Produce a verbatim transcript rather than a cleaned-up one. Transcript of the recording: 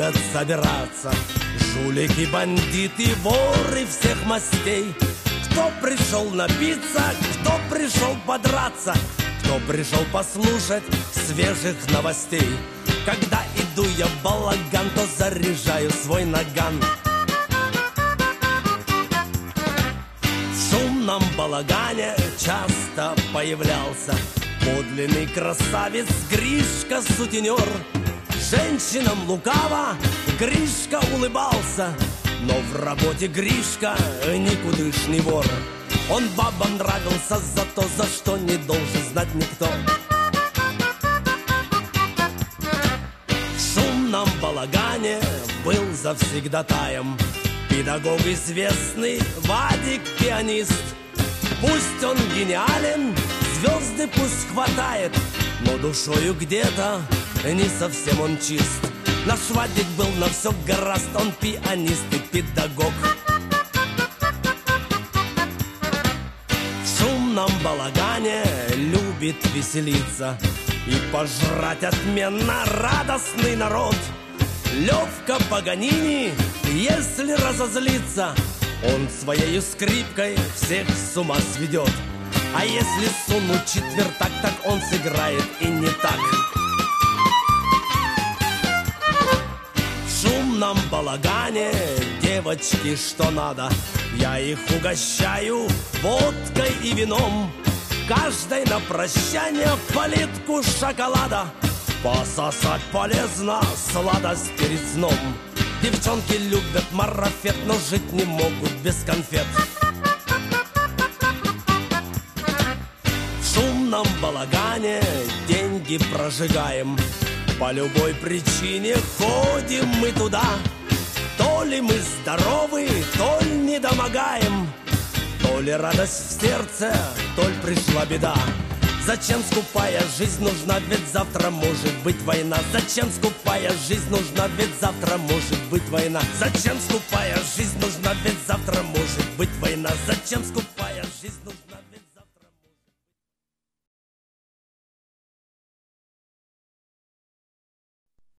любят собираться жулики, бандиты, воры всех мастей. Кто пришел напиться, кто пришел подраться, кто пришел послушать свежих новостей. Когда иду я в балаган, то заряжаю свой наган. В шумном балагане часто появлялся подлинный красавец Гришка сутенер. Женщинам лукаво Гришка улыбался, но в работе Гришка никудышный вор. Он бабам нравился за то, за что не должен знать никто. В шумном балагане был завсегдатаем педагог известный Вадик пианист. Пусть он гениален, звезды пусть хватает, но душою где-то не совсем он чист. Наш Вадик был на все гораст, он пианист и педагог. В шумном балагане любит веселиться и пожрать отменно радостный народ. Левка Паганини, если разозлится, он своей скрипкой всех с ума сведет. А если сунуть четвертак, так он сыграет и не так. В шумном балагане девочки что надо, я их угощаю водкой и вином. Каждой на прощание плитку шоколада, пососать полезно, сладость перед сном. Девчонки любят марафет, но жить не могут без конфет. В шумном балагане деньги прожигаем, по любой причине ходим мы туда. То ли мы здоровы, то ли недомогаем, то ли радость в сердце, то ли пришла беда. Зачем скупая жизнь нужна, ведь завтра может быть война. Зачем скупая жизнь нужна, ведь завтра может быть война. Зачем скупая жизнь нужна, ведь завтра может быть война. Зачем скупая